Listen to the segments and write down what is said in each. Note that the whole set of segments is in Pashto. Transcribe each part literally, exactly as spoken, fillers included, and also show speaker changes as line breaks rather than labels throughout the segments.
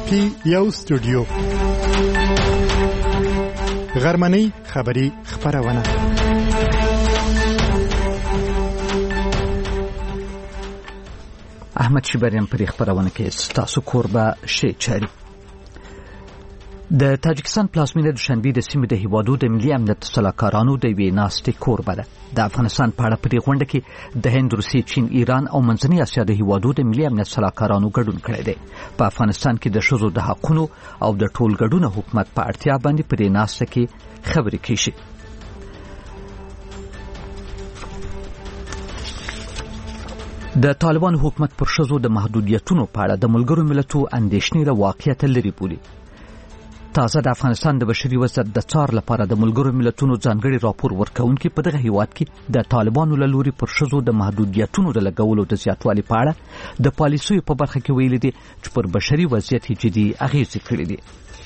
کې یو استودیو غرمنۍ خبری خبرونه
احمد شبریان پر خبرونه کې تاسو کوربه شي چاري د تاجکستان پلازمینه دوشنبه د سیمې د هیوادو د ملي امنیت سلاکارانو د وی ناستې کوربه ده. د افغانستان په اړه په دې غونډه کې د هند، روسیې، چین، ایران او منځنۍ اسیا د هیوادو د ملي امنیت سلاکارانو ګډون کړی دی. په افغانستان کې د ښځو د حقوقو او د ټولګډون حکومت په اړتیا باندې په دې ناسته کې خبرې کیږي. د طالبان حکومت پر ښځو د محدودیتونو په اړه د ملګرو ملتونو اندېښنې له واقعیت لري بولي. تازه د افغانستان د بشري وضعیت د څار لپاره د ملګرو ملتونو ځانګړي راپور ورکونکي په دغه هیواد کې د طالبانو له لوري پر ښځو د محدودیتونو د لګولو د زیاتوالي په اړه د پالیسیو په برخه کې ویلي دي چې پر بشري وضعیت جدي اغېزې کړې دي.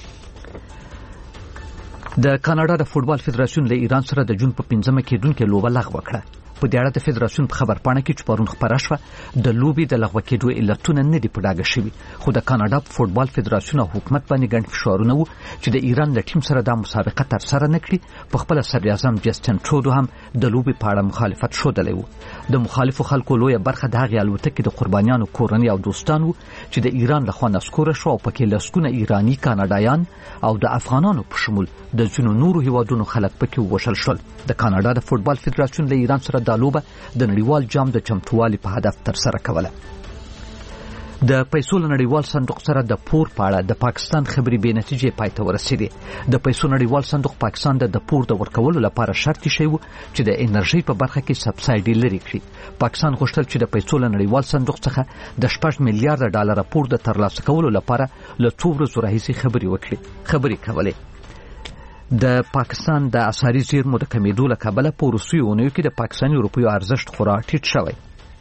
د کاناډا د فوټبال فدراسیون له ایران سره د جون په پنځمه کېدونکې لوبه لغوه کړه. په دې اړه د فدراسیون په خبرپاڼه کې چې پرون خبره شوه د لوبې د لغوه کېدو علتونه نه دي په ډاګه شوي، خو د کاناډا فوټبال فدراسیون او حکومت باندې ګڼ فشارونه وو چې د ایران له ټیم سره دا مسابقه ترسره نه کړي. په خپله صدراعظم جسټین ټرودو هم د لوبې په اړه مخالفت ښودلی وو. د مخالفو خلکو لویه برخه د هغې الوتکې د قربانیانو کورنۍ او دوستان وو چې د ایران لخوا نسکوره شو او پکې لسګونه ایراني، کاناډایان او د افغانانو په شمول د ځینو نورو هیوادونو خلک پکې ووژل شول. د کاناډا د فوټبال فدراسیون له ایران سره دا لوبه د نړیوال جام د چمتووالي په هدف ترسره کوله. د پیسو له نړیوال صندوق سره د پور په اړه د پاکستان خبرې بې نتیجې پای ته ورسېدې. د پیسو نړیوال صندوق پاکستان د پور د ورکولو لپاره شرط ایښی و چې د انرژۍ په برخه کې سبسایډي لرې کړي. پاکستان غوښتل چې د پیسو له نړیوال صندوق څخه د شپږ میلیارډ ډالر پور د ترلاسه کولو لپاره له څو ورځو راهیسې خبرې وکړي خبرې کولې. د پاکستان د اسعاري زیرمو د کمیدو له کبله په وروستیو اونیو کې د پاکستاني روپیو ارزښت خورا ټیټ شوی.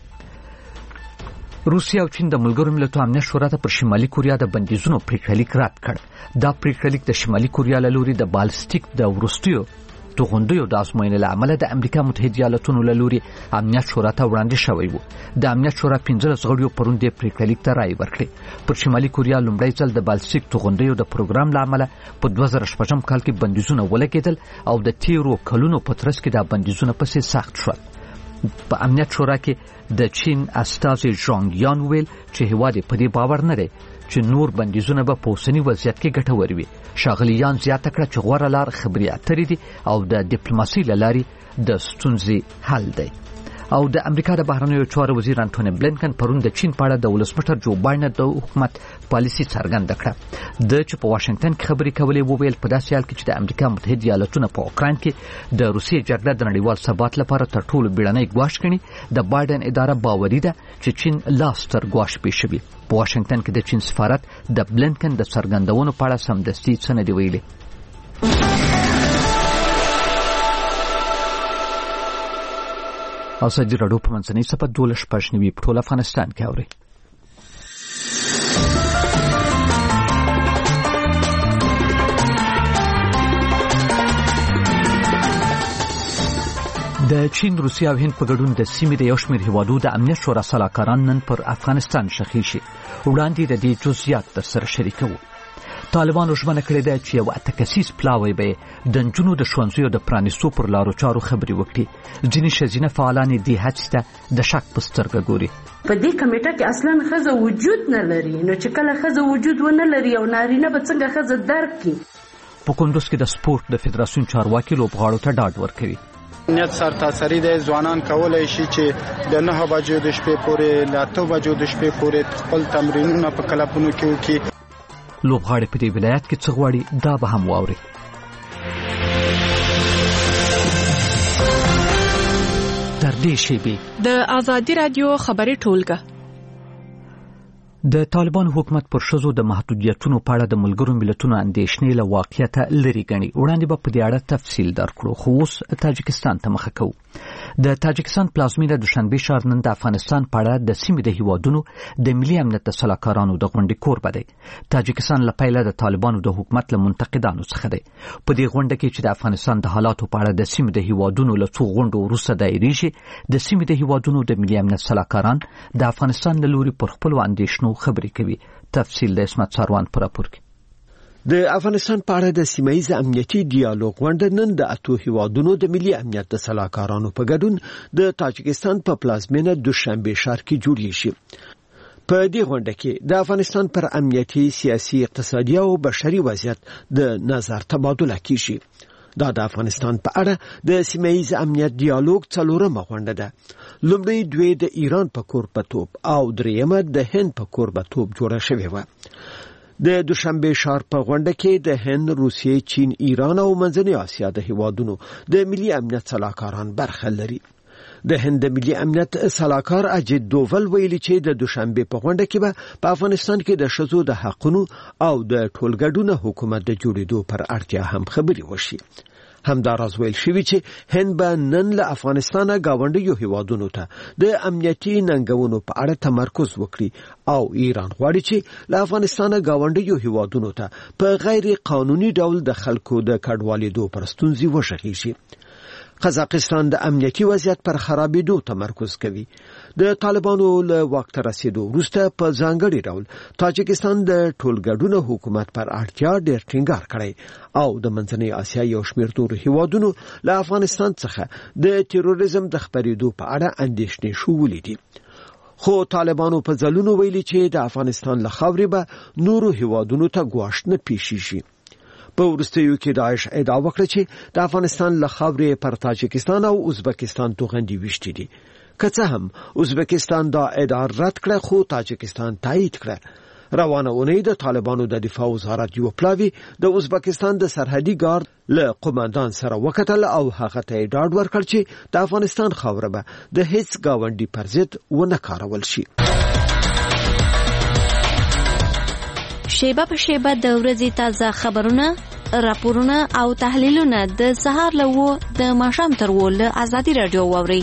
روسیه او چین د ملګرو ملتونو امنیت شورا ته پر شمالي کوریا د بندیزونو پریکړلیک رد کړ. دا پریکړلیک د شمالي کوریا له لوري د بالستیک د وروستیو توغندیو د ازموینې له امله د امریکا متحده ایالاتونو له لوري امنیت شورا ته وړاندې شوی و. د امنیت شورا پنځلس غړیو پرون دې پریکړلیک ته رایې ورکړې. پر شمالي کوریا لومړی ځل د بالستیک توغندیو د پروګرام له امله په دوه زره شپږم کال کې بندیزونه ولګېدل او د تیرو کلونو په ترڅ کې دا بندیزونه پسې سخت شول. په امنیت شورا کې د چین استازي ژانګ یان ویل چې هیواد په دې باور نه دی چې نور بندیزونه به په اوسني وضعیت کې ګټور وي. ښاغلي یان زیاته کړه چې غوره لار خبرې اترې دي او د ډیپلوماسۍ له لارې د ستونزې حل دی. او د امریکا د بهرنیو چارو وزیر انټونی بلینکن پرون د چین په اړه د ولسمشر جو بایدن د حکومت پالیسي څرګنده کړه. د چې په واشنگټن کې خبرې کولې وویل په داسې حال کې چې د امریکا متحده ایالاتونه په اوکراین کې د روسیې جګړه د نړیوال ثبات لپاره تر ټولو بیړنی ګواښ ګڼي، د بایدن اداره باوري ده چې چین لاس تر ګواښ پیښوي. په واشنگټن کې د چین سفارت د بلینکن د څرګندونو په اړه سمدستي څه نه دی ویلي. او سجی راډیو په منځنۍ صفحه دولس شپږ نوي په ټول افغانستان کې اوري. د چین، روسیې او هند په ګډون د سیمې د یو شمېر هیوادو د امنیت شورا سلاکاران نن پر افغانستان شخي شي. وړاندې د دې جزئیات درسره شریکوو. طالبانو ژمنه کړې ده چې یو اته کسیز پلاوی به د نجونو د ښوونځیو د پرانیستو پر لارو چارو خبرې وکړي. ځینې ښځینه فعالان دې هڅې ته د شک په سترګه ګوري.
په دې کمیټه کې اصلا ښځه وجود نه لري، نو چې کله ښځه وجود ونه لري او نارینه به څنګه ښځه درک کړي.
په کندوز کې د سپورت د فدراسیون چارواکي لوبغاړو ته ډاډ ورکوي.
نیت سرتاسري د ځوانان کولای شي چې د نه بجو د شپې پورې له اته بجو د شپې پورې خپل تمرینونه په کلبونو کې وکړي.
لوبغاړي په دې ولایت کې څه غواړي دا به هم واوري. تر دې شیبې
د آزادي رادیو خبري ټولګه.
د طالبان حکومت پر ښځو د محدودیتونو په اړه د ملګرو ملتونو اندېښنې له واقعیته لرې ګڼي. وړاندې به په دې اړه تفصیل درکړو، خو اوس تاجکستان ته مخه کوو. د تاجکستان پلازمینه دوشنبه ښار نن د افغانستان په اړه د سیمې د هیوادونو د ملي امنیت د سلاکارانو د غونډې کوربه دی. تاجکستان له پیله د طالبانو د حکومت له منتقدانو څخه دی. په دې غونډه کې چې د افغانستان د حالاتو په اړه د سیمې د هیوادونو له څو غونډو وروسته دایریږي، د سیمې د هیوادونو د ملي امنیت سلاکاران د افغانستان له لوري پر خپلو اندېښنو خبرې کوي. تفصیل د اسمت ساروان پر راپور کې.
د افغانستان په اړه د سیمایي امنیتي ډیالوګ غونډه نن د اتو هیوادونو د ملي امنیت د سلاکارانو په ګډون د تاجکستان په پلازمینه دوشنبه ښار کې جوړیږي. په دې غونډه کې د افغانستان پر امنیتي، سیاسي، اقتصادي او بشري وضعیت د نظر تبادله کیږي. دا د افغانستان په اړه د سیمایي امنیت ډیالوګ څلورمه غونډه ده. لومړی دوی د ایران په کوربتوب او دریمه د هند په کوربتوب جوړه شوې و. د دوشنبه ښار په غونډه کې د هند، روسیې، چین، ایران او منځنۍ اسیا د هیوادونو د ملي امنیت سلاکاران برخه لري. د هند ملي امنیت سلاکار اجید دوول ویلي چې د دوشنبه په غونډه کې به په افغانستان کې د ښځو د حقوقو او د ټولګډونه حکومت د جوړېدو پر اړتیا هم خبرې وشي. همداراز ویل شوی چې هند به نن له افغانستان گاونډیو هیوادونو ته د امنیتي ننګونو په اړه تمرکز وکړي او ایران غواړي چې له افغانستان گاونډیو هیوادونو ته په غیر قانوني ډول د خلکو د کډوالېدو پر ستونزې وشغیږي. قزاقستان د امنیتي وضعیت پر خرابېدو تمرکز کوي. د طالبانو له واک ته رسیدو وروسته په ځانګړي ډول تاجکستان د ټولګډونه حکومت پر اړتیا ډېر ټینګار کړی او د منځنۍ اسیا یو شمېر نورو هیوادونو له افغانستان څخه د تروریزم د خپرېدو په اړه اندېښنې شولې دي. خو طالبانو په ځلونو ویلي چې د افغانستان له خاورې به نورو هیوادونو ته ګواښ نه پیښیږي. په وروستیو کې داعش ادعا وکړه چې د افغانستان له خاورې پر تاجکستان او ازبکستان توغندي وشتي دي. که څه هم ازبکستان دا ادعا رد کړه، خو تاجکستان تایید کړه. روانه اونۍ د طالبانو د دفاع وزارت یو پلاوی د ازبکستان د سرحدي ګارد له قوماندان سره وکتل او هغه ته ډاډ ورکړ چې د افغانستان خاوره به د هیڅ گاونډي پر ضد ونه کارول شي.
شیبه په شیبه د ورځې تازه خبرونه، راپورونه او تحلیلونه د سهار له و د ماښام تر و له ازادي رادیو واوري.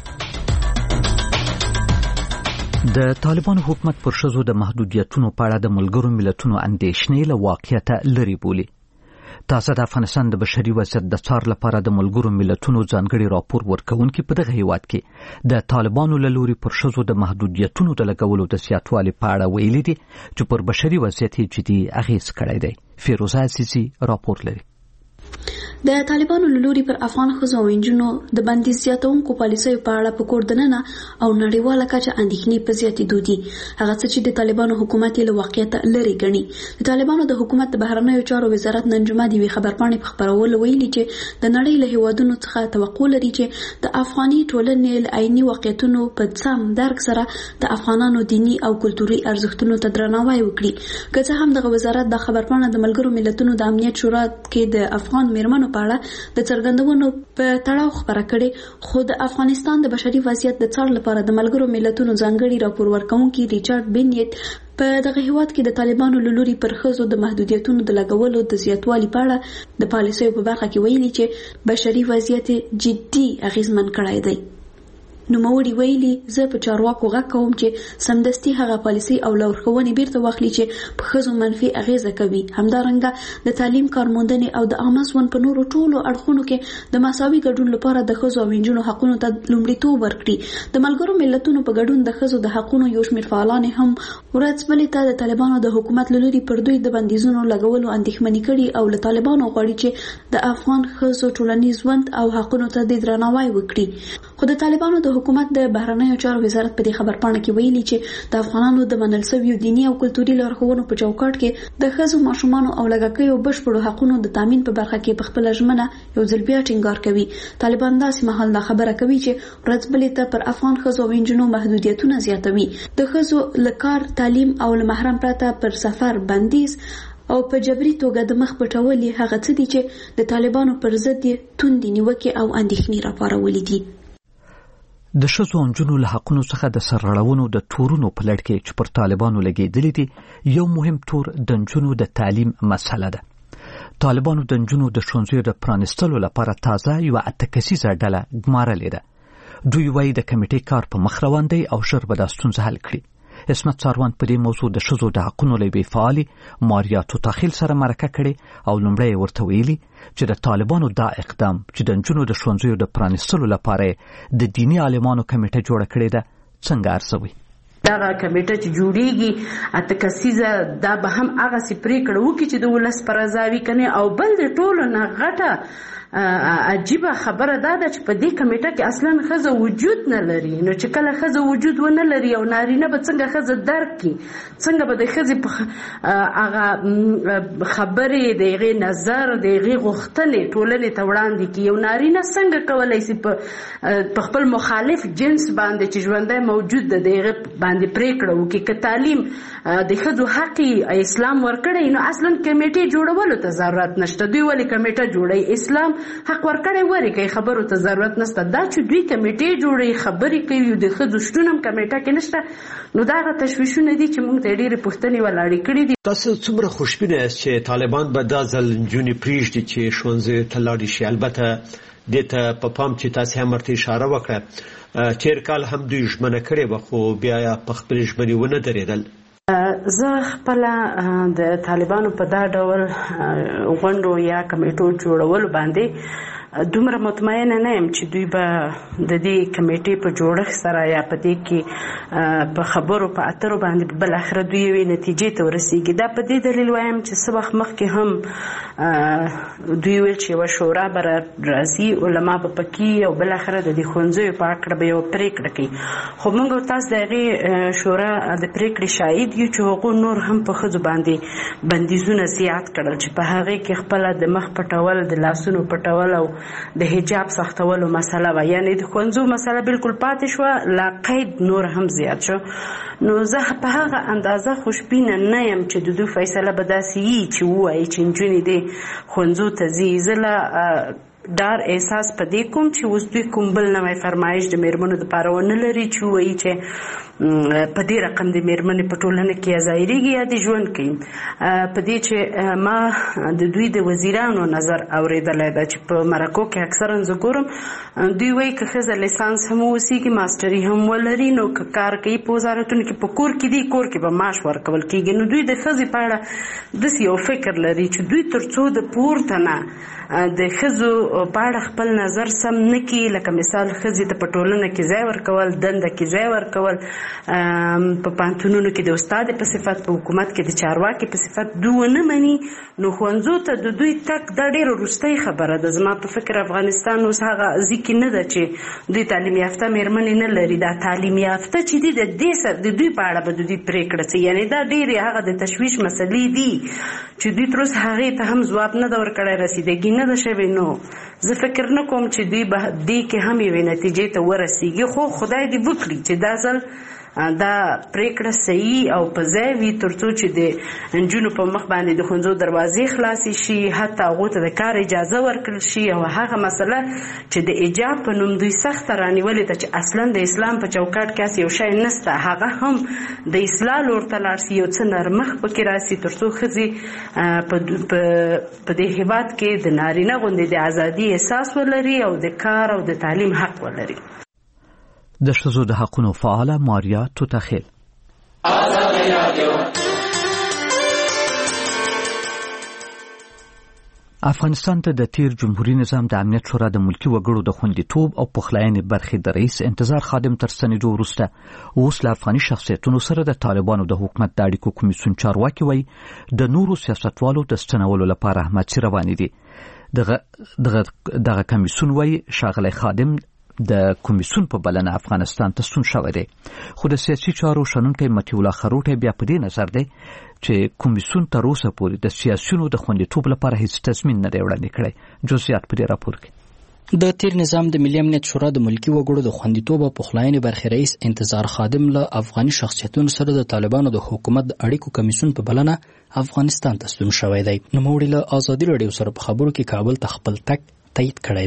د طالبانو حکومت پر ښځو د محدودیتونو په اړه د ملګرو ملتونو اندېښنې له واقعیته لرې بولي. تاسو د افغانستان د بشري وضعیت د څار لپاره د ملګرو ملتونو ځانګړي راپور ورکونکي په دغه هیواد کې د طالبانو له لوري پر ښځو د محدودیتونو د لګولو د زیاتوالي په اړه ویلي دي چې پر بشري وضعیت یې جدي اغېز کړی دی. فیروزه عزیزي راپور لري.
د طالبانو له لوري پر افغان ښځو او نجونو د بندیز زیاتونکو پالیسیو په اړه په کور دننه او نړیواله کچه اندېښنې په زیاتېدو دي. هغه څه چې د طالبانو حکومت یې له واقعیته لرې ګڼي. د طالبانو د حکومت د بهرنیو چارو وزارت نن جمعه د یوې خبرپاڼې په خپرولو ویلي چې د نړۍ له هیوادونو څخه توقع لري چې د افغاني ټولنې له عیني واقعیتونو په سم درک سره د افغانانو دیني او کلتوري ارزښتونو ته درناوی وکړي. که څه هم دغه وزارت د خبرپاڼه د ملګرو ملتونو د امنیت شورا کې د افغان میرمنو په اړه د څرګندونو په تړاو خبره کړې، خو د افغانستان د بشري وضعیت د څار لپاره د ملګرو ملتونو ځانګړي راپور ورکونکي ریچارډ بینیت په دغه هیواد کې د طالبانو له لوري پر ښځو د محدودیتونو د لګولو د زیاتوالي په اړه د پالیسیو په برخه کې ویلي چې بشري وضعیت جدي اغیزمن کړی دی. نوموړي ویلي زه په چارواکو غږ کوم چې سمدستي هغه پالیسي او لارښوونې بیرته واخلي چې په ښځو منفي اغیزه کوي. همدارنګه د تعلیم، کارموندنې او د عامه ژوند په نورو ټولو اړخونو کې د مساوي ګډون لپاره د ښځو او نجونو حقونو ته لومړیتوب ورکړي. د ملګرو ملتونو په ګډون د ښځو د حقونو یو شمېر فعالان هم ورځ بلې ته د طالبانو د حکومت له لوري پر دوی د بندیزونو لګولو اندېښمنې کړي او له طالبانو غواړي چې د افغان ښځو ټولنیز ژوند او حقونو ته د درناوی وکړي. خو د طالبانو د حکومت د بهرنیو چارو وزارت په دې خبرپاڼه کې ویلي چې د افغانانو د منل شویو دیني او کلتوري لارښوونو په چوکاټ کې د ښځو، ماشومانو او لږکیو بشپړو حقونو د تامین په برخه کې په خپله ژمنه یو ځل بیا ټینګار کوي. طالبان داسې مهال دا خبره کوي چې ورځ بلې ته پر افغان ښځو او نجونو محدودیتونه زیاتوي. د ښځو له کار، تعلیم او له محرم پرته پر سفر بندیز او په جبري توګه د مخ پټول هغه څه دي چې د طالبانو پر ضد توندې نیوکې او اندېښنې راپارولې دي.
د ښځو او نجونو له حقونو څخه د سرغړونو د تورونو په لړ کې چې پر طالبانو لګېدلي دي، یو مهم تور د نجونو د تعلیم مسله ده. طالبانو د نجونو د ښوونځیو د پرانیستلو لپاره تازه یوه اته کسیزه ډله ګمارلې ده. دوی وایي د کمیټې کار په مخ روان دی او ژر به دا ستونزه حل کړي. عصمت څاروان په دې موضوع د ښځو د حقونو له یوې فعالې ماریا توتاخیل سره مرکه کړې او لومړی یې ورته ویلي چې د طالبانو دا اقدام چې د نجونو د ښوونځیو د پرانیستلو لپاره د دیني عالمانو کمیټه جوړه کړې ده څنګه ارزوي.
دغه کمیټه چې جوړیږي اته کسیزه دا به هم هغسې پرېکړه وکړي چې د ولس په رضا وي کنې. او بل د ټولو نه غټه عجیبه خبره دا ده چې په دې کمیټه کې اصلا ښځه وجود نه لري. نو چې کله ښځه وجود ونه لري او نارینه به څنګه ښځه درک کړي، څنګه به د ښځې په هغه خبرې د هغې نظر د هغې غوښتنې ټولنې ته وړاندې کړي. یو نارینه څنګه کولی شي په خپل مخالف جنس باندې چې ژوندی موجود ده د هغې باندې پرېکړه وکړي. که تعلیم د ښځو حق اسلام ورکړی نو اصلا کمیټې جوړولو ته ضرورت نشته. دوی ولې کمیټه جوړوي؟ اسلام حق ورکړی ورې کوي، خبرو ته ضرورت نشته. دا چې دوی کمیټې جوړوي خبرې کوي د ښځو شتون هم کمیټه کې نشته، نو دا هغه تشویشونه دي چې موږ ته ډېرې پوښتنې ولاړې کړي دي.
تاسو څومره خوشبینه یاست چې طالبان به دا ځل نجونې پرېږدي چې ښوونځیو ته لاړې شي؟ البته دې ته په پام چې تاسې هم ورته اشاره وکړه تېر کال هم دوی ژمنه کړې وه خو بیا په خپلې ژمنې ونه درېدل.
زه خپله د طالبانو په دا ډول غونډو یا کمیټو جوړولو باندې دومره مطمئنه نه یم چې دوی به د دې کمیټې په جوړښت سره یا په دې کې په خبرو په اترو باندې بالاخره دوی یوې نتیجې ته ورسېږي. دا په دې دلیل وایم چې څه وخت مخکې هم دوی ویل چې یوه شورا به راځي، علما به پکې او بالاخره د دې ښوونځیو په هکله به یوه پرېکړه کوي. خو موږ او تاسو د هغې شورا د پرېکړې شاهد یو چې هغو نور هم په ښځو باندې بندیزونه زیات کړل چې په هغې کې خپله د مخ پټول، د لاسونو پټول او د حجاب سختولو مسله وه. یعنې د ښوونځو مسله بالکل پاتې شوه، لا قید نور هم زیات شو. نو زه په هغه اندازه خوشبینه نه یم چې د دوی فیصله به داسې وي چې ووایي چې نجونې دې ښوونځو ته ځي. زه له ډار احساس په دې کوم چې اوس دوی کوم بل نوی فرمایش د میرمنو دپاره ونه لري چې ووایي چې په دې رقم د میرمنې په ټولنه کې یا ظاهرېږي یا دې ژوند کوي. په دې چې ما د دوی د وزیرانو نظر اورېدلی ده چې په مرکو کې اکثرا زه ګورم دوی وایي که ښځه لیسانس هم واوسېږي، ماسټري هم ولري، نو که کار کوي په وزارتونو کې، په کور کې دی، کور کې به معاش ورکول کېږي. نو دوی د ښځې په اړه داسې یو فکر لري چې دوی تر څو د پورته نه د ښځو په اړه خپل نظر سم نه کړي، لکه مثال ښځې ته په ټولنه کې ځای ورکول، دنده کې ځای ورکول، په پوهنتونونو کې د استاد په صفت، په حکومت کې د چارواکي په صفت دوی ونه مني، نو ښوونځو ته د دوی تګ دا ډېره وروستۍ خبره ده. زما په فکر افغانستان اوس هغه ځای کې نه ده چې دوی تعلیم یافته میرمنې نه لري. دا تعلیم یافته چې دي د دې سره د دوی په اړه به د دوی پرېکړه څه، یعنې دا ډېرې هغه د تشویش مسلې دي چې دوی تر اوسه هغې ته هم ځواب نه ده ورکړی، رسیدګي نه ده شوې. نو زه فکر نه کوم چې دوی به دې کې هم یوې نتیجې ته ورسېږي، خو خدای دې وکړي چې دا ځل دا پریکړه صحیح او په ځای وي تر څو چې د نجونو په مخ باندې د ښوونځو دروازې خلاصې شي، حتی هغو ته د کار اجازه ورکړل شي. او هغه مسله چې د حجاب په نوم دوی سخته رانیولې ده چې اصلا د اسلام په چوکاټ کې یو شی نسته، هغه هم د اصلاح لور ته لاړ شي، یو څه نرمښت پکې راسي تر څو ښځې په دې هېواد کې د نارینه غوندې د ازادي احساس ولري او د کار او د تعلیم حق ولري.
د ښځو د حقونو فعاله ماریا توتاخیل. افغانستان ته د تیر جمهوریت نظام د امنیت شورا د ملکی وګړو د خوندیتوب او پخلاینې برخې د رئیس انتظار خادم تر ستنېدو وروسته اوس له افغاني شخصیتونو سره د طالبانو د حکومت د اړیکو کمیسیون چارواکي وایي د نورو سیاستوالو د ستنولو لپاره احمدسي روانې دي. دغه کمیسیون وایي ښاغلی خادم د کمیسیون په بلنه افغانستان ته ستون شوی دی، خو د سیاسي چارو شنونکی مطیع الله خروټی بیا په دې نظر دی چې کمیسیون تر اوسه پورې د سیاسیونو د خوندیتوب لپاره هیڅ تضمین نه دی وړاندې کړی. جزئیات په دې راپور کې.
د تیر نظام د ملي امنیت شورا د ملکی وګړو د خوندیتوب او پخلاینې برخې رئیس انتظار خادم له افغاني شخصیتونو سره د طالبانو د حکومت د اړیکو کمیسیون په بلنه افغانستان ته ستون شوی دی. نوموړي له ازادي راډیو سره په خبرو کې کابل ته خپل تګ تایید کړی دی.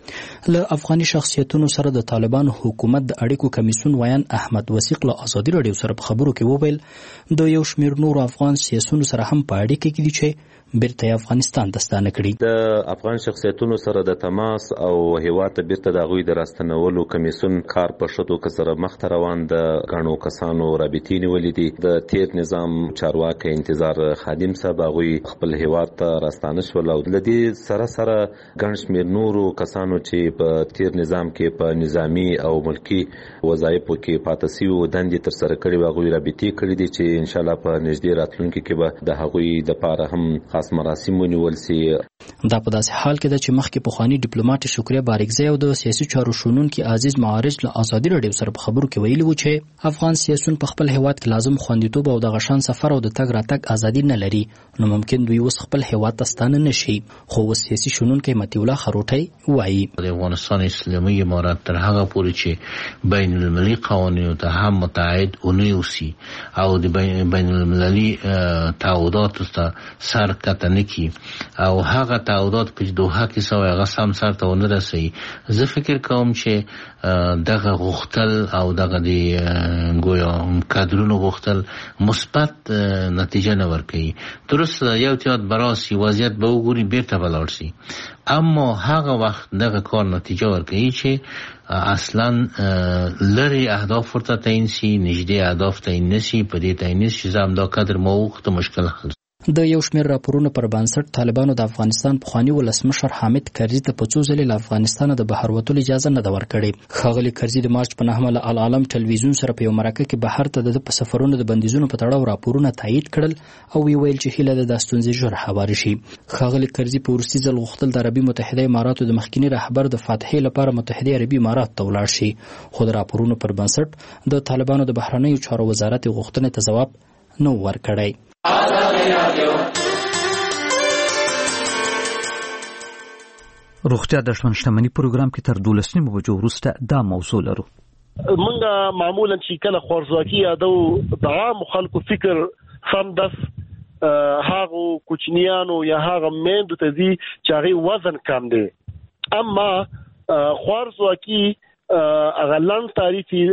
له افغاني شخصیتونو سره د طالبانو حکومت د اړیکو کمیسیون ویان احمد وثیق له ازادي رادیو سره په خبرو کې وویل د یو شمېر نورو افغان سیاسیونو سره هم په اړیکه کې دي چې بیرته افغانستان ته ستانه کړي.
د افغان شخصیتونو سره د تماس او هیواد ته بیرته د هغوی د راستنولو کمیسیون کار په شتو کې سره مخته روان د غنو کسانو رابطې نیولې دي. د تیر نظام چارواکي انتظار خادم صاحب هغوی خپل هیواد ته راستانه شول او د دې سره سره ګڼ شمېر نورو کسانو چې په تیر نظام کې په نظامی او ملکی وظایفو کې پاتې شوي دندې تر سره کړي هغوی رابطې کړي دي چې ان شاء الله په نږدې راتلونکي کې به د هغوی د پاره هم خاص مراسم ونیول شي.
دا په داسې حال کې ده چې مخکې پخوانی ډیپلوماټ شکریه بارکزی او د سیاسي چارو شنونکي عزیز معارج له ازادي رادیو سره په خبرو کې ویلي وو چې افغان سیاسیون په خپل هیواد کې لازم خوندیتوب او د غشان سفر او د تګ راتګ ازادي نه لري، نو ممکن دوی اوس خپل هیواد ته ستانه نشي. خو اوس سیاسي شنونکی مطیع الله خروټی وایي
د افغانستان اسلامي امارات تر هغه پورې چې بین المللي قوانینو ته هم متعهد ونه اوسي او د بین المللي تعهداتو ته سر کته نکي او هغه تعهدات چې دوحه کې سوی هغه سم سر ته ونه رسي، زه فکر کوم چې دغه غوښتل او دغه د ګویا کادرونو غوښتل مثبت نتیجه نه ورکوي. درست یو تیات براسي وضعیت به وګوري بیرته ولاړ شي، اما هغه وخت دغه کار نتیجه ورکوي چې اصلا لري اهداف ورته تعیین شي، نږدې اهداف تعیین نشي، په دې تعیین شي چې هم دا کادر موقت مشکل حل.
د یو شمېر راپورونو پر بنسټ طالبانو د افغانستان پخوانی ولسمشر حامد کرزي ته په څو ځلې له افغانستانه د بهر وتلو اجازه نه ده ورکړې. ښاغلي کرزي د مارچ په نهمه له العالم ټلویزیون سره په یو مرکه کې بهر ته د په سفرونو د بندیزونو په تړاو راپورونه تایید کړل او ویل چې هیله ده د ستونزې ژر هوارې شي. ښاغلي کرزي په وروستي ځل غوښتل د عربي متحده اماراتو د مخکینی رهبر د فاتحې لپاره متحده عربي امارات ته ولاړ شي، خو د راپورونو پر بنسټ د طالبانو د بهرنیو چارو وزارت غوښتنې ته ځواب نه ورکړی.
روغتیا د ژوند شتمنۍ پروګرام کې تر دولس نیمو بجو وروسته دا موضوع لرو.
منګه معمولا چې کله خوارزواکي یادو د عام خلکو فکر سم دس هغه کوچنیانو یا هغه میندو ته دي چې هغه وزن کم دی، اما خوارزواکي اغلن تعریفي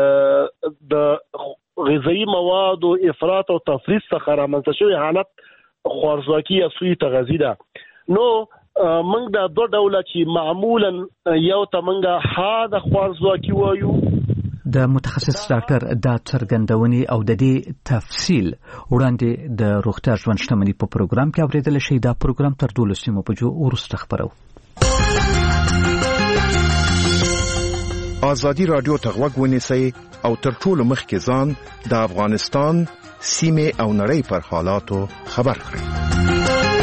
د غذایی مواد او افراط او تفریط څخه رامنځته شوی حالت خوارزواکي یا سوی تغذیه ده. نو منګ دا دوه ډوله چې معمولا یو ته منګه ها د خوارزواکي وایو.
د متخصص ډاکټر دا څرګندونې او د دې تفصیل وړاندې د روغتیا ژوند شتمنۍ په پروګرام کې اوریدل شي. دا پروګرام تر دولس نیمو بجو وروسته خبرو.
ازادي رادیو ته غوږ ونیسئ او تر ټولو مخکې ځان د افغانستان سیمې او نړۍ پر حالاتو خبر کړئ.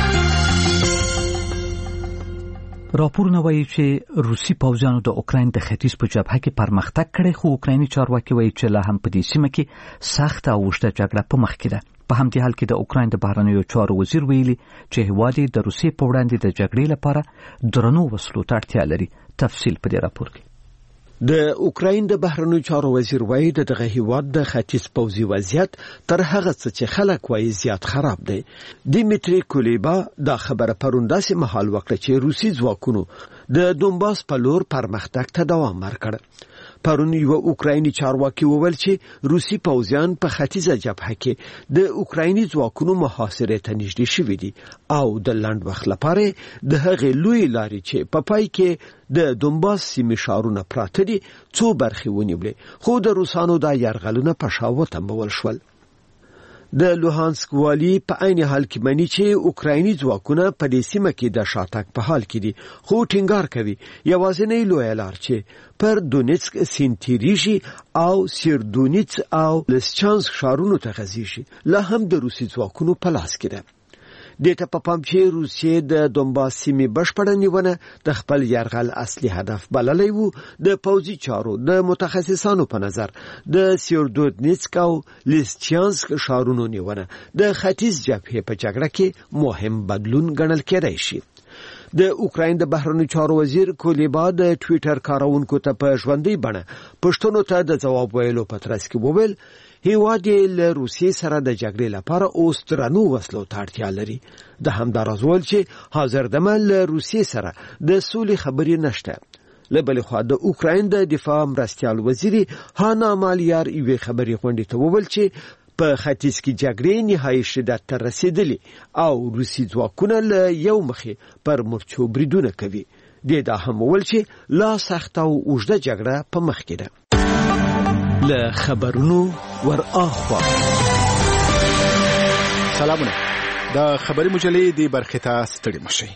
راپورونه وایي چې روسي پوځیانو د اوکراین د ختیځ په جبهه کې پرمختګ کړی، خو اوکرایني چارواکي وایي چې لا هم په دې سیمه کې سخت او اوږده جګړه په مخ کې ده. په همدې حال کې د اوکراین د بهرنیو چارو وزیر ویلي چې هیواد یې د روسیې په وړاندې د جګړې لپاره درنو وسلو ته اړتیا لري. تفصیل په دې راپور کې.
د اوکراین د بهرنیو چارو وزیر وایي د دغه هیواد د ختیځ پوځي وضعیت تر هغه څه چې خلک وایي زیات خراب دی. دیمیتری کولیبا دا خبره پرون داسې مهال وکړه چې روسي ځواکونو د دونباس په لور پرمختګ ته دوام ورکړ. پرون یو اوکرایني چارواکي وویل چې روسي پوځیان په ختیځه جبهه کې د اوکرایني ځواکونو محاصره ته نږدې شوي دي او د لنډ وخت لپاره د هغې لوی لارې چې په پای کې د دونباس سیمې ښارونه پراته دي څو برخې ونیولې، خو د روسانو دا یرغلونه په شا وتمبول شول. د لوهانسک والی په عین حال کې مانی چې اوکرایني ځواکونه په دې سیمه کې د شاتګ په حال کې دي، خو ټینګار کوي یوازینی لوی لار چې پر دونیتسک سینتریژي او سیردونیتس او لسچانسک ښارونو ته غځيږي لا هم د روسي ځواکونو په لاس کې ده. د ته په پام چې روسیې د دونباس سیمې بشپړه نیونه د خپل یرغل اصلي هدف بللی وو، د پوځي چارو د متخصصانو په نظر د سیردونیتسک او لیسچانسک ښارونو نیونه د ختیځ جبهې په جګړه کې مهم بدلون ګڼل کېدای شي. د اوکراین د بهرنیو چارو وزیر کولیبا د ټوئیټر کارونکو ته په ژوندۍ بڼه پښتنو ته د جواب ویلو په ترڅ کې وویل هیواد یې له روسیې سره د جګړې لپاره اوس درنو وسلو ته اړتیا لري. د همداراز ول چې حاضر دمه له روسیې سره د سولې خبرې نشته. له بلې خوا د اوکراین د دفاع مرستیال وزیر هانا مالیار یوې خبرې غونډې ته وویل چې په ختیځ کې جګړې نهایي شدت ته رسیدلې او روسي ځواکونه له یو مخې پر مورچو بریدونه کوي. د دا هم وویل چې لا سخته او اوږده جګړه په مخ کې ده. له خبرونو ور اخوا
سلامونه. د خبري مجلې دی برخه ته ستړي مشي.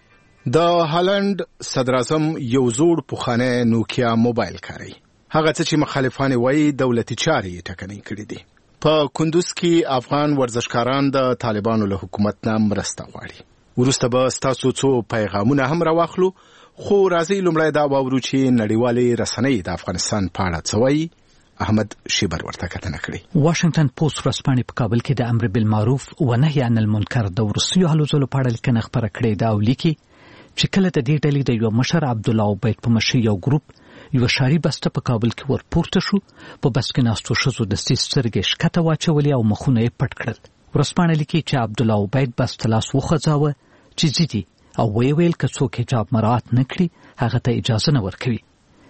د هالند صدر اعظم یو زوړ پوخانه نوکیا موبایل کاروي. هغه څه چې مخالفان وایي دولتي چارې ټکنۍ کړې دي. په کندوز کې افغان ورزشکاران د طالبانو له حکومت نه مرسته غواړي. ورسته به ستاسو څو پیغامونه هم راوخلو، خو راځي لومړی دا واورو چې نړیوالې رسنۍ د افغانستان په اړه څه وایي. احمد شیبر ورته کتنه کړې.
واشنگټن پوسټ ورځپاڼې په کابل کې د امر بالمعروف و نهي عن المنکر د وروستیو هلو ځلو په اړه لیکنه خپره کړې ده او لیکي چې کله د دې ډلې د یو مشر عبدالله عبید په مشرۍ یو ګروپ یو شاری بسته په کابل کې ورپورته شو، په بس کې ناستو ښځو دستي سترګې ښکته واچولې او مخونه یې پټ کړل. ورځپاڼه لیکي چې عبدالله عبید بس ته لاس وخوځاوه چې ځي دي او ویې ویل که څوک حجاب مراعات نه کړي هغه ته اجازه نه ورکوي.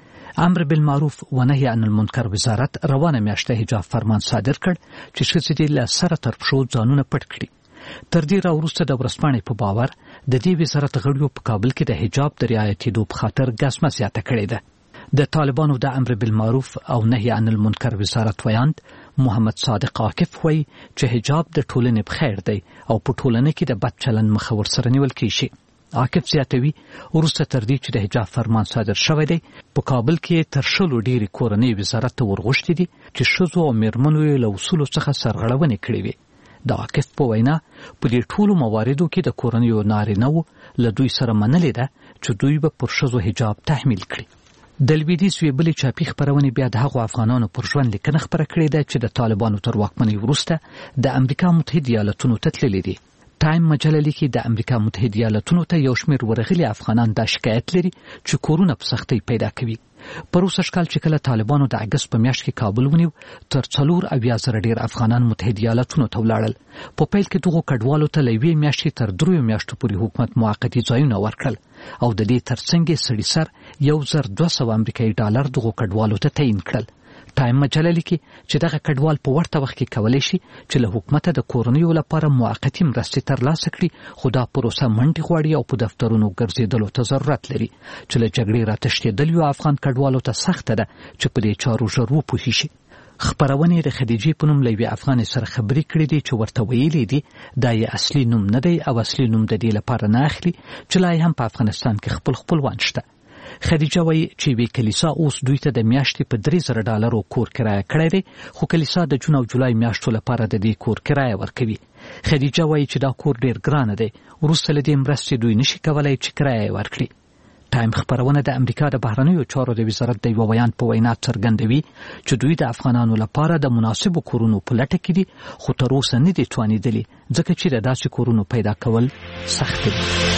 امر بالمعروف و نهي عن المنکر وزارت روانه میاشته حجاب فرمان صادر کړ چې ښځې دې له سره تر پښو ځانونه پټ کړي. تر دې راوروسته د ورځپاڼې په باور د دې وزارت غړیو په کابل کې د حجاب د رعایتېدو په خاطر ګزمه زیاته کړې ده. د طالبانو د امر بالمعروف او نهي عن المنکر وزارت ویاند محمد صادق عاکف وایي چې حجاب د ټولنې په خیر دی او په ټولنه کې د بد چلند مخه ورسره نیول کیږي. عاکف زیاتوي وروسته تر دې چې د حجاب فرمان صادر شوی دی په کابل کې تر شلو ډېرې کورنۍ وزارت ته ورغوښتي دي چې ښځو او میرمنو یې له اصولو څخه سرغړونې کړې وي. د عاکف په وینا په دې ټولو مواردو کې د کورنیو نارینه‌وو له دوی سره منلې ده چې دوی به پر ښځو حجاب تحمیل کړي. د لویدیځ یوې بلې چاپي خپرونې بیا د هغو افغانانو پر ژوند لیکنه خپره کړې ده چې د طالبانو تر واکمنۍ وروسته د امریکا متحده ایالتونو ته تللي دي. ټایم مجله لیکي د امریکا متحده ایالتونو ته یو شمېر ورغلي افغانان دا شکایت لري چې کورونه په سختۍ پیدا کوي. په روسش کال چې کله طالبانو د اګست په میاشت کې کابل ونیو تر څلور اویا زره ډېر افغانان متحده ایالتونو ته ولاړل. په پیل کې دغو کډوالو ته له یوې میاشتې تر دریو میاشتو پورې حکومت موقتي ځایونه ورکړل او د دې ترڅنګ یې سړي سر یو زر دوه سوه امریکایي ډالر دغو کډوالو ته تعیین کړل. ټایم مجله لیکي چې دغه کډوال په ورته وخت کې کولی شي چې له حکومته د کورنیو لپاره موقتي مرستې ترلاسه کړي، خو دا پروسه منډې غواړي او په دفترونو ګرځېدلو ته ضرورت لري چې له جګړې راتښتېدلیو افغان کډوالو ته سخته ده چې په دې چارو ژر وپوهې شي. خپرونې د خدیجې په نوم له یوې افغانې سره خبرې کړې دي چې ورته ویلي دي دا یې اصلي نوم نه دی او اصلي نوم د دې لپاره نه اخلي چې لا یې هم په افغانستان کې خپل خپلوان شته. خدیجه وایي چې یوې کلیسا اوس دوی ته د میاشتې په درې زره ډالرو کور کرایه کړی دی، خو کلیسا د جون او جولای میاشتو لپاره د دې کور کرایه ورکوي. خدیجه وایي چې دا کور ډېر ګرانه دی، وروسته له دې مرستې دوی نشي کولی چې کرایه ورکړي. ټایم خپرونه د امریکا د بهرنیو چارو د وزارت د یوه ویان په وینا څرګندوي چې دوی د افغانانو لپاره د مناسبو کورونو په لټه کې دي، خو تر اوسه نه دي توانېدلي ځکه چې د داسې کورونو پیدا کول سخت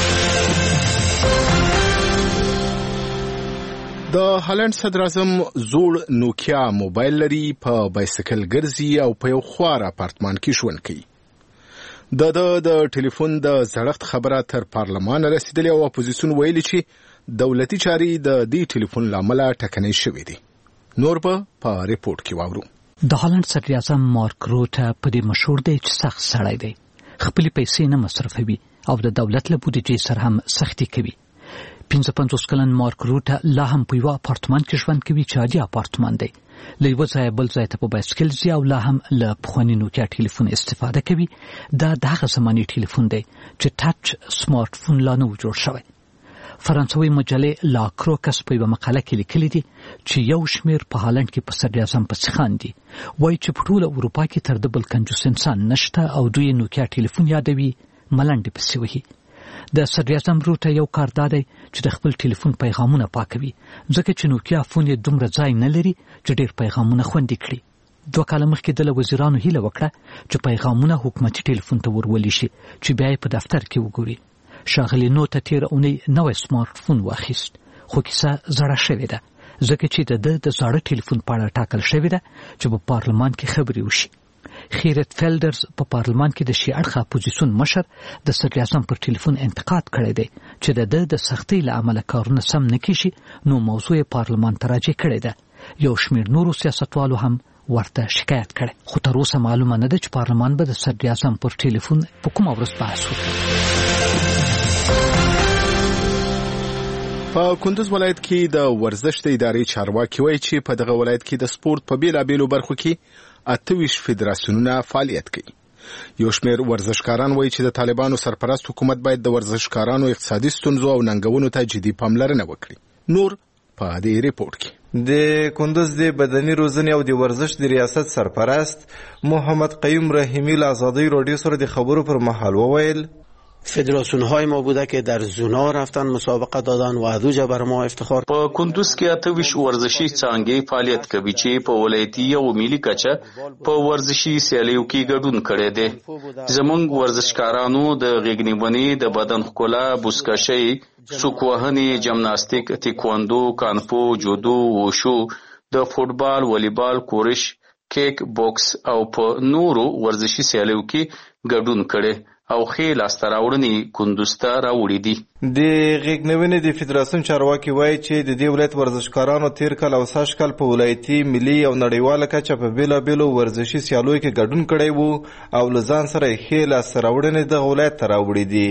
دي.
د هالند صدر اعظم زوړ نوکیا موبایل لري، په بایسکل ګرځي او په یو خوار اپارتمان کې ژوند کوي. د د د ټلیفون د زړښت خبره تر پارلمان رسیدلې او اپوزیسیون ویلي چې دولتي چارې د دې ټلیفون لامل ټکنۍ شوې دي. نور به په ریپورت کې واورو.
د هالند صدر اعظم مارک روټه په دې مشهور دی چې سخت سړی دی، خپل پیسې نه مصرفوي او د دولت له بودیجې سره هم سختی کوي. پنځه پنځوس کلن مارک روټه لا هم په یو اپارتمان کې ژوند کوي چې عادي اپارتمان دی. له یوه ځایه بل ځای ته په بایسکل ځي او لا هم له پخواني نوکیا ټلیفون استفاده کوي. دا د هغه زماني ټلیفون دی چې ټچ سمارټ فون لا نه و جوړ شوی. فرانسوي مجلې لا کروکس په یوه مقاله کې لیکلي دي چې یو شمېر په هالند کې په صدر اعظم پسې خاندي، وایي چې په ټوله اروپا کې تر د بل کنجوس انسان نشته او دوی نوکیا ټلیفون یادوي، ملنډې پسې وهي. د صدر اعظم روټه یو کار دا دی چې د خپل ټلیفون پیغامونه پاکوي، ځکه چې نوکیا فون یې دومره ځای نه لري چې ډېر پیغامونه خوندي کړي. دوه کاله مخکې د له وزیرانو هیله وکړه چې پیغامونه حکومتي ټلیفون ته ورولي شي چې بیا یې په دفتر کې وګوري. ښاغلي نو ته تېره اونۍ نوی سمارټ فون واخیست، خو کیسه زړه شوې ده ځکه چې د ده د زاړه ټلیفون په اړه ټاکل شوې ده چې په پارلمان کې خبرې وشي. خیرت فیلډرز په پارلمان کې د شي اړخه اپوزیسیون مشر د صدر اعظم پر ټلیفون انتقاد کړی دی چې د ده د سختۍ له امله کارونه سم نه کیږي، نو موضوع پارلمان ته راجع کړې ده. یو شمېر نورو سیاستوالو هم ورته شکایت کړي، خو تر اوسه معلومه نه ده چې پارلمان به د صدر اعظم پر ټلیفون په کومه ورځ بحث وکړي.
په کندوز ولایت کې د ورزش د ادارې چارواکي وایي چې په دغه ولایت کې د سپورت په بیلابیلو برخو کې اته ویشت فدراسیونونه فعالیت کوي. یو شمېر ورزشکاران وایي چې د طالبانو سرپرست حکومت باید د ورزشکارانو اقتصادي ستونزو او ننګونو ته جدي پاملرنه وکړي. نور په دې ریپورت کې
د کندوز د بدني روزنې او د ورزش د ریاست سرپرست محمد قیوم رحیمی له آزادی رادیو سره د خبرو پر مهال وویل
فدراسیون های ما بوده که در زونا رفتن مسابقه دادن و ادوجه بر ما افتخار.
په کندوز کې اته ویشت ورزشي څانګې فعالیت کوي چې په ولایتي او ملي کچه په ورزشي سیالیو کې ګډون کړي دي. زمونږ ورزشکارانو د غېږنیونې، د بدن ښکلا، بوسکشۍ، سوک وهنې، جمناستیک، تیکواندو، کانپو، جودو، وشو، د فوټبال، والیبال، کورش، کیک بوکس او په نورو ورزشي سیالیو کې ګډون کړي او ښې لاسته راوړنې کندوز ته راوړي دي.
د غېږنیونې د فدراسیون چارواکي وایي چې د دې ولایت ورزشکارانو تیر کال او سږ کال په ولایتي، ملي او نړیواله کچه په بیلابیلو ورزشي سیالیو کې ګډون کړی وو او له ځان سره یې ښې لاسته راوړنې دغه ولایت ته راوړي دي.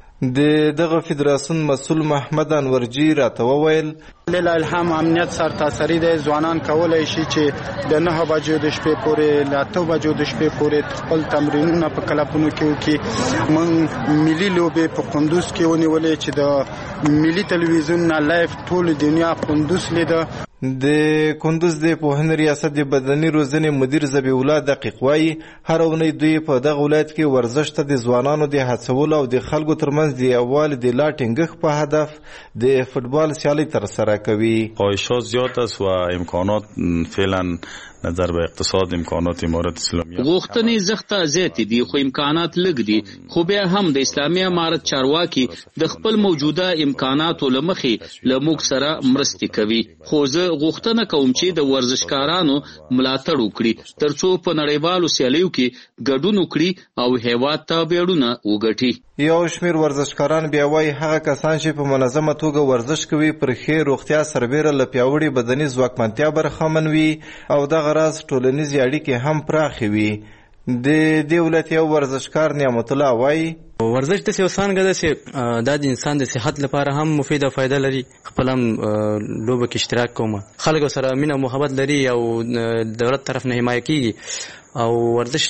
د دغه فدراسیون مسؤل محمد انورجی راته وویل
لله الحمد امنیت سرتاسري دی، ځوانان کولای شي چې د نه بجو د شپې پورې له اته بجو د شپې پورې خپل تمرینونه په کلبونو کې وکړي. موږ ملي لوبې په کندوز کې ونیولې چې د ملي تلویزیون نه لایف ټول دنیا کندوز لیده.
د کندوز د پوهنې ریاست د بدني روزنې مدیر ذبیح الله دقیق وایي هر اونۍ دوی په دغه ولایت کې ورزش ته د ځوانانو د هڅولو او د خلکو ترمنځ د یووالي د لا ټینګښت په هدف د فوتبال سیالۍ ترسره کوي.
خواهشات زیاد است و امکانات فعلا نظر به اقتصاد امکانات امارت اسلامی
غوښتنې زخته زیاتې دي خو امکانات لږ دي، خو بیا هم د اسلامي امارت چارواکي د خپل موجوده امکاناتو له مخې له موږ سره مرستې کوي. خو زه غوښتنه کوم چې د ورزشکارانو ملاتړ وکړي ترڅو په نړیوالو سیالیو کې ګډون وکړي او هیواد ته بیړونه وګټي.
یو شمیر ورزشکاران بیا وایي هغه کسان چې په منظمه توګه ورزش کوي پر ښې روغتیا سربیره له پیاوړې بدني ځواکمنتیا برخمن وي او دغه راز ټولنیزې اړیکې هم پراخې وي. د دې ولایت یو ورزشکار نعمت الله وایي
ورزش داسې یو څانګه ده چې دا د انسان د صحت لپاره هم مفید او فایده لري. خپل هم لوبه کې اشتراک کوم، خلک سره مینه او محبت لري او دولت طرف نه حمایه کیږي او ورزش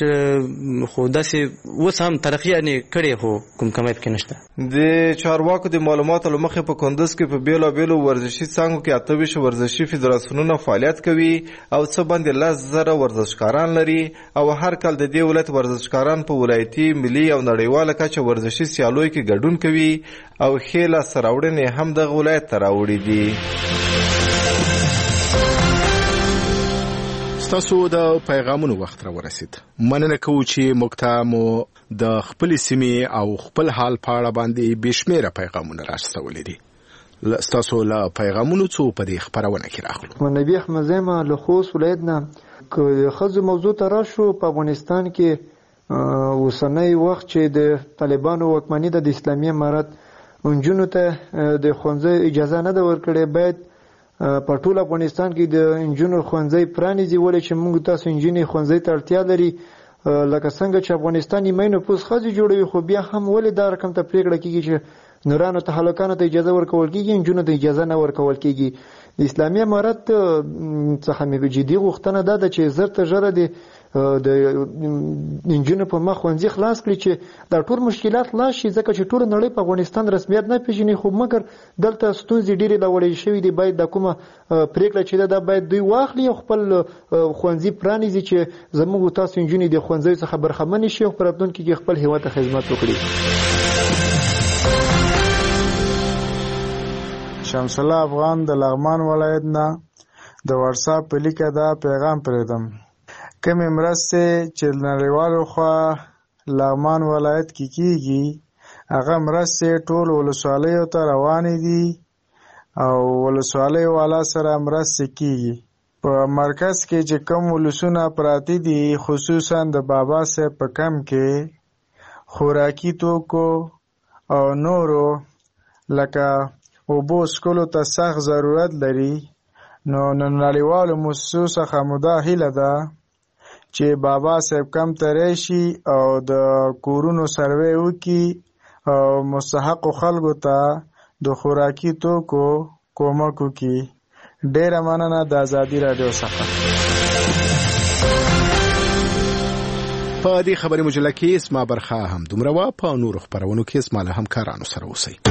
خو داسې اوس هم ترقي یعنې کړې خو کوم کمی پکې نشته.
د چارواکو د معلوماتو له مخې په کندوز کې په بیلابیلو ورزشي څانګو کې اته ویشت ورزشي فدراسیونونه فعالیت کوي او څه باندې لس زره ورزشکاران لري او هر کال د دې ولایت ورزشکاران په ولایتي، ملي او نړیواله کچه ورزشي سیالیو کې ګډون کوي او ښې لاسته راوړنې هم دغه ولایت ته راوړي دي.
تاسو د پیغامونو وخت را ورسید. مننه کوم چې موږ ته مو د خپل سیمې او خپل حال په اړه باندې بشمیره پیغامونه راستولې دي. تاسو له پیغامونو څو په دې خبرونه کې راغلو.
نبی احمد زما له خوست ولایت نه که خزو موضوع ته راشو په افغانستان کې اوسنۍ وخت چې د طالبانو واکمني د اسلامي امارت انجونو ته د ښوونځي اجازه نه ده ورکړې، باید په ټول افغانستان کې د انجونو ښوونځي پرانیزي ولې چې موږ تاسو انجینې ښوونځي ته اړتیا لري. لکه څنګه چې افغانستان نیمه نفوس ښځې جوړوي خو بیا هم ولې دا رقم ته پرېکړه کېږي چې نورانو ته هلکانو ته اجازه ورکول کېږي، انجونو ته اجازه نه ورکول کېږي. د اسلامي امارت څخه مې جدي غوښتنه دا ده چې زر تر ژره د د انجونو په مخ ښوونځي خلاص کړي چې دا ټول مشکلات خلاص شي، ځکه چې ټول نړۍ په افغانستان رسمیت نه پیژني خو مګر دلته ستونزې ډېرې راوړل شوي دي. باید دا کومه پرېکړه چې ده دا باید دوی واخلي او خپل ښوونځي پرانیزي چې زموږ تاسو انجونې د ښوونځیو څخه برخمنې شي او په راتلونکي کې خپل هېواد ته خدمت وکړي.
شمس الله افغان د لغمان ولایت نه د واتساپ په لیکه دا پیغام پرېږدم. کومې مرستې چې نړیوالو خوا لغمان ولایت کې کیږي هغه مرستې ټول ولسوالیو ته روانې دي او ولسوالۍ والا سره مرستې کیږي. په مرکز کې چې کوم ولسونه پراته دي خصوصا د بابا صاحب په کم کې خوراکي توکو او نورو لکه اوبو څښلو ته سخت ضرورت لري، نو نړیوالو مؤسسو څخه مودا هیله ده چې بابا صاحب کم ته راشي او د کورونو سروې وکړي او مستحقو خلکو ته د خوراکي توکو کومک وکړي. ډیره مننه د آزادي رادیو څخه.
په دې خبري مجله کې اسما برخه هم دومره وا، په نورو خبرونو کې اسما له همکارانو سره اوسئ.